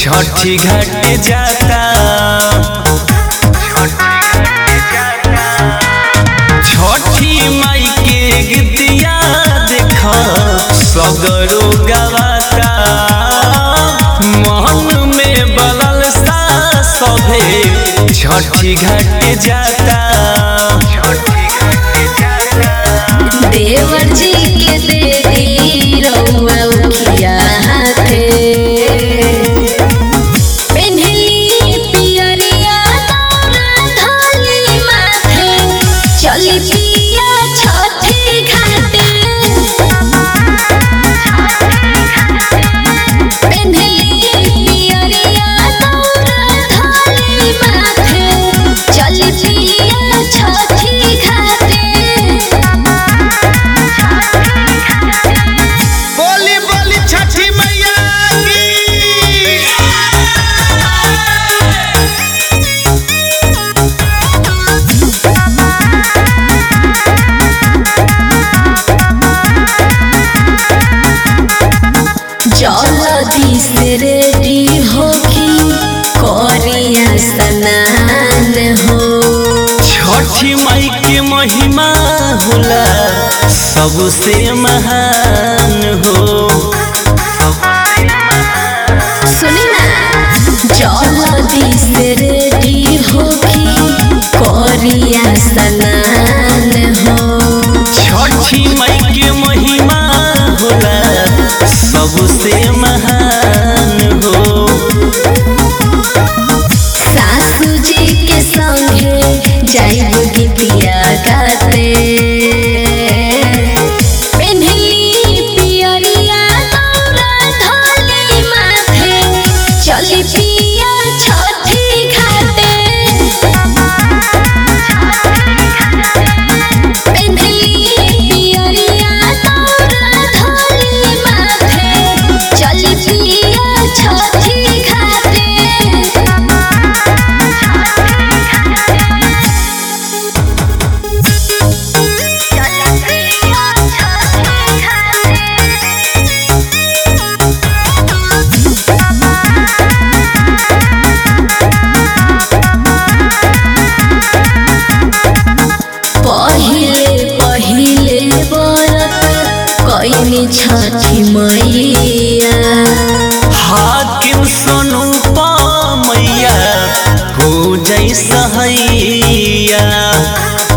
छठी घाट जाता छठी माई के गीतिया देख सगरो गवाता मन में बलल सा सभे छठी घाट जाता देवर जी के देवी रउआ उखिया हाथे पेन्हली पियरिया तोरा धोली माथे चली पिया छठी घाटे पेन्हली पियरिया तोरा धोली माथे चली पिया छठी घाटे बोली बोली छठी मैया की जल्दी से रेडी होके करिया स्नान हो छठी माई के महिमा होला सबसे महान हो सुनी ना जल्दी से रेडी होके करिया स्नान हो छठी माई के महिमा होला सबसे महान हो सासू जी के संगे जाइब गीतिया गाते पेन्हली पियरिया तोरा धोली माथे चली पिया छठी घाटे पेन्हली पियरिया तोरा धोली माथे चली पिया छठी घाटे पहिले बरत कइनी छठी मैया हाकिम सोनू मैया हो जैसा हैया